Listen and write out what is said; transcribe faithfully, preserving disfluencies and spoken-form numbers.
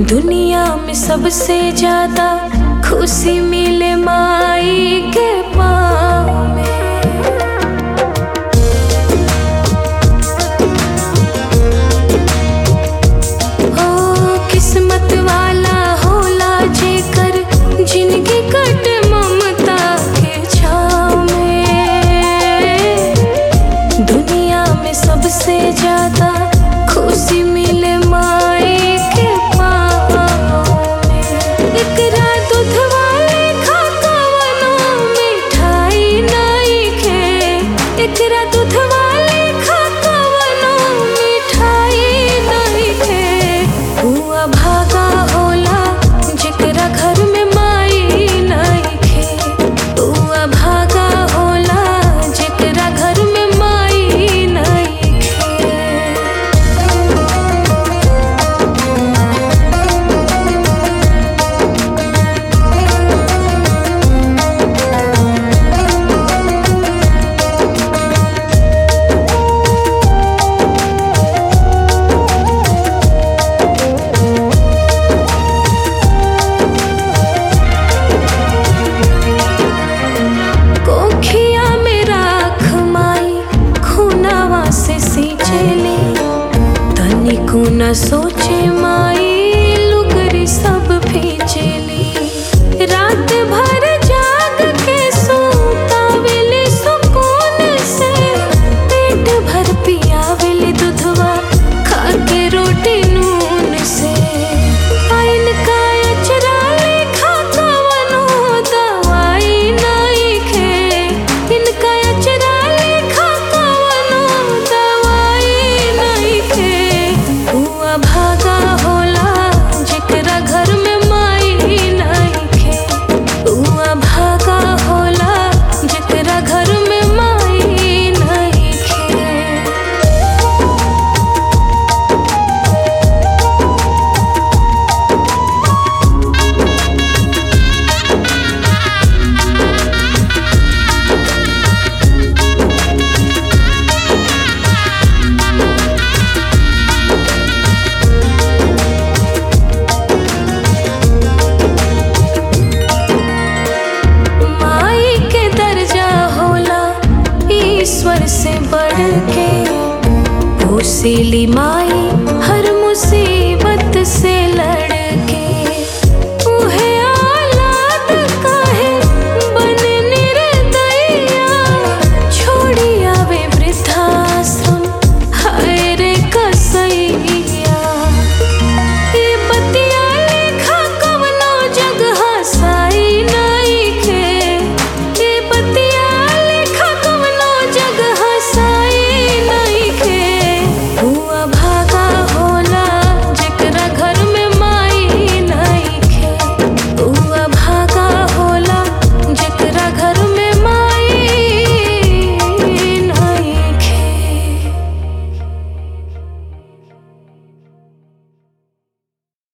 दुनिया में सबसे ज्यादा खुशी मिले माई के पाँव में। ओ किस्मत वाला होला जेकर जिंदगी कट ममता के छाँव में। दुनिया में सबसे ज्यादा खुशी मिले माई के पाँव में। एकरा दूधवा लेखा कवनो मिठाई नइखे, एकरा दूधवा लेखा कवनो मिठाई नइखे। हुआ भागा होला जेकरा घर में माई नइखे, हुआ भागा होला जेकरा घर में माई नइखे। कोखिया में राख माई खूनावा से सींचेली, तनिको न सोचे माई लुगरी सब भींचेली। रात भर जाग के सुतावेली सुकून से, पेट भर पियावेली दूधवा खा के रोटी नून से। आइन का अचरा लेखा कवनो दवाई नइखे, इनका अचरा लेखा कवनो दवाई नइखे। हुआ भागा होला जेकरा घर में माई नइखे, हुआ भागा होला जेकरा घर में माई नइखे। माई के दर्जा होला ईश्वर से बढ़ के, पोसेली माई हर मुसीबत से